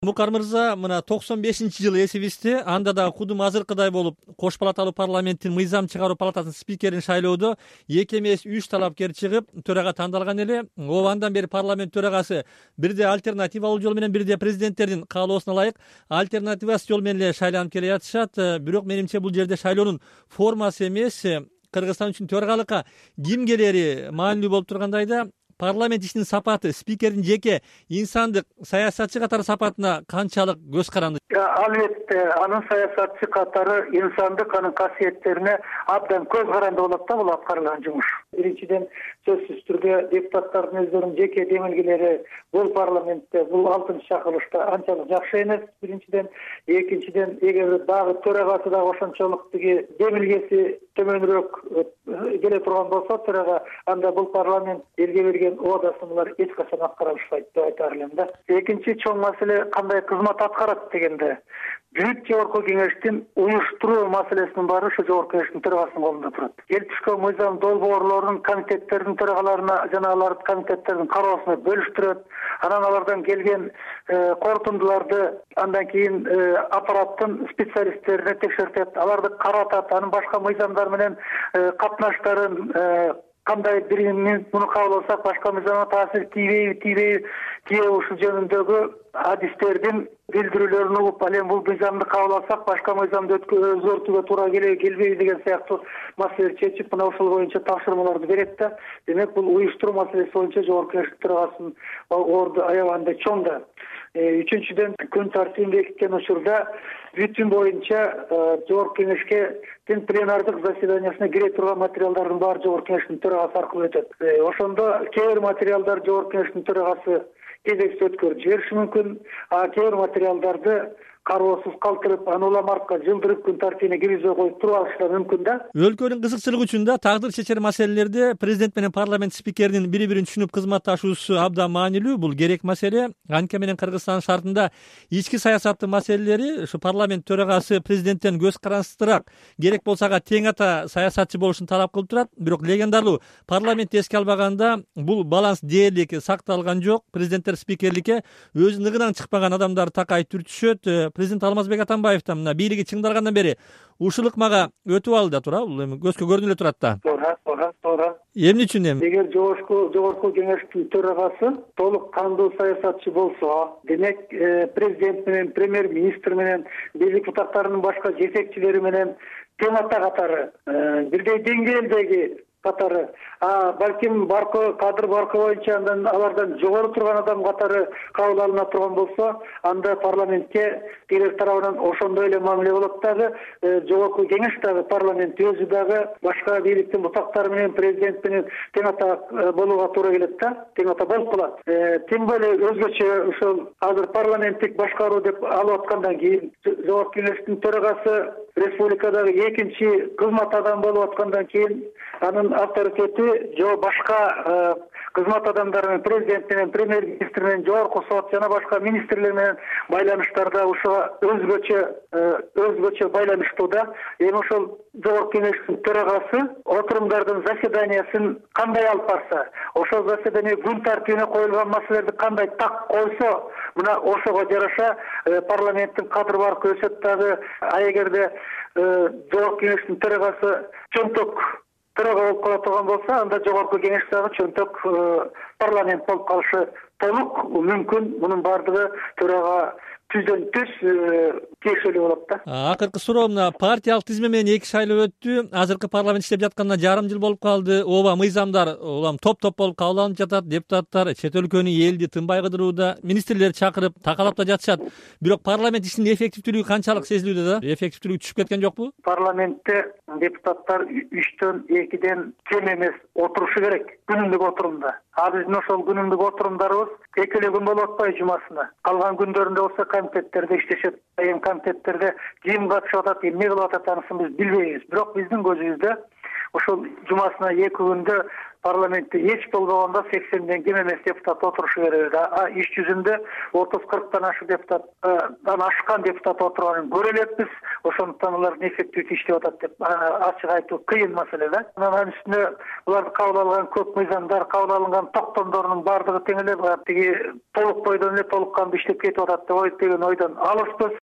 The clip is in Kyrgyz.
Мукар мырза, мына 95-жылы эсибизде, анда дагы кудум азыркыдай болуп, кош палаталуу парламенттин мыйзам чыгаруу палатасынын спикерин шайлоодо 2 эмес 3 талапкер чыгып, төрага тандалган эле. Ооба андан бери парламент төрагасы бирде альтернативалуу жол менен, бирде президенттердин каалоосуна ылайык альтернативасыз жол менен эле шайланып келе жатышат. Бирок менимче бул жерде шайлоонун формасы эмес, Кыргызстан үчүн төрагалыкка ким келери маанилүү болуп тургандай да, парламент ишинин сапаты, спикердин жеке инсандык саясатчы катары сапатына канчалык көз каранды? Албетте, анын саясатчы катары инсандык анын касиеттерине абдан көз каранды болот да бул аткарылган жумуш. Биринчиден, сөзсүз түрдө депутаттардын өздөрүнүн жеке демилгелери бул парламентте, бул 6-чакырылышта анчалык жакшы эмес. Биринчиден, экинчиден, эгер дагы төрагасы дагы ошончолук демилгеси төмөнүрөөк келе турган болсо, төрага анда бул парламент элге берген оодасынлар эч качан аткарылышпайт деп айтар элем да. Экинчи чоң маселе кандай кызмат аткарат дегенде, Büyük Жогорку Кеңештин уюштуруу маселесинин баары ошо Жогорку Кеңештин төрагасынын колунда турат. Келип түшкөн мыйзам долбоорлорун комитеттердин төрагаларына жана алардын комитеттердин кароосуна бөлүштүрөт. Анан алардан келген корутундуларды андан кийин аппараттын специалисттерине текшертет, аларды каратат, анын башка мыйзамдар менен катнаштарын кандай биринин муну кабыл алсак башка мыйзамга таасир тийбейби ушул жөнүндөгү адистердин билдирүүлөрүн угуп, ал эми бул мыйзамды кабыл алсак башка мыйзамды өзгөртүүгө туура келбейби деген сыяктуу маселелерди чечип, мына ошол боюнча тапшырмаларды берет да. Демек, бул уюштуруу маселеси боюнча Жогорку Кеңештин төрагасынын орду аябагандай чоң да. Үчүнчүдөн, күн тартибин бекиткен учурда бүтүн боюнча Жогорку Кеңештин пленардык заседаниясына кире турган материалдардын баары Жогорку Кеңештин төрагасы аркылуу өтөт. Ошондо кээ бир материалдар Жогорку Кеңештин төрагасы кезексиз өткөрүп жибериши мүмкүн, а кээ бир материалдарды кароосуз калтырып, аны улам артка жылдырып күн тартибине киргизбей коюп туруп алышы мүмкүн да. Өлкөнүн кызыкчылыгы үчүн да тагдыр чечер маселелерде президент менен парламент спикеринин бири-бирин түшүнүп кызматташуусу абдан маанилүү. Бул керек маселе. Анткени менен Кыргызстан шартында ички саясаттын маселелери ушу парламент төрагасы президенттен көз карансыздыраак, керек болсо ага тең ата саясатчы болушун талап кылып турат. Бирок легендарлуу парламентти эске албаганда бул баланс дээрлик сакталган жок. Президенттер спикерликке өзүнүн ыгынан чыкпаган адамдар такай түртүшөт. Президент Алмазбек Атамбаев да мына бийлиги чыңдалгандан бери ушул ыкмага өтүп алды да тура, бул эми көзгө көрүнүп эле турат да. Туура. Эмне үчүн эми? Эгер Жогорку Кеңештин төрагасы толук кандуу саясатчы болсо, демек президент менен, премьер-министр менен, бийлик бутактарынын башка жетекчилери менен тең ата катары, бирдей деңгээлдеги катары, балким кадыр баркы боюнча андан алардан жогору турган адам катары кабыл алына турган болсо, анда парламентке келер тарабынан ошондой эле мамиле болот дагы. Жогорку Кеңеш дагы, парламент өзү дагы башка бийликтин бутактары менен, президент менен тең ата болууга туура келет да, тең ата болуп калат. Тем более өзгөчө ошол азыр парламенттик башкаруу деп алып аткандан кийин, Жогорку Кеңештин төрагасы республикадагы экинчи кызмат адам болуп аткандан кийин анын авторитети башка кызмат адамдары менен, президент менен, премьер-министр менен, жогорку сот жана башка министрлер менен байланыштарда ушуга өзгөчө байланыштуу да. Эми ошол Жогорку Кеңештин төрагасы отурумдардын заседаниясын кандай алып барса, ошол заседание күн тартибине коюлган маселелерди кандай так койсо, мына ошого жараша парламенттин кадыр баркы өсөт дагы. А эгерде Жогорку Кеңештин төрагасы чөнтөк төрага болуп кала турган болсо, анда Жогорку Кеңеш дагы чөнтөк парламент болуп калышы толук мүмкүн. Мунун баардыгы төрага түздөн түз тиешелүү болот да. Акыркы суроо, мына партиялык тизме менен 2 шайлоо өттү. Азыркы парламент иштеп жатканына жарым жыл болуп калды. Ооба, мыйзамдар улам топ-топ болуп кабыл алынып жатат. Депутаттар чет өлкөнү, элди тынбай кыдырууда, министрлер чакырып, такалап да жатышат. Бирок парламент ишинин эффективдүүлүгү канчалык сезилүүдө да? Эффективдүүлүгү түшүп кеткен жокпу? Парламентте депутаттар 3-төн 2ден кем эмес отурушу керек күнүмдүк отурумда. Биздин ошол күнүмдүк отурумдарыбыз экеле күн болуп атпайбы жумасына. Калган күндөрүндө болсо комитеттерде иштешет. Эми комитеттерде ким катышып атат, эмне кылып атат, анысын биз билбейбиз. Бирок биздин көзүбүздө ошол жумасына 2 күндө Parlamentте эч болбогондо 80ден кем эмес депутат отурушу керек. Иш жүзүндө 30-40 ашык депутаттан ашкан депутат отурганын көрө элекпиз. Ошондуктан алардын эффективдүү иштеп атат деп ачык айтуу кыйын маселе да. Анын үстүнө буларды кабыл алган көп мыйзамдар, кабыл алынган токтомдордун бардыгы тең эле тиги толук бойдон эле толук кандуу иштеп кетип атат деген ойдон алыспыз.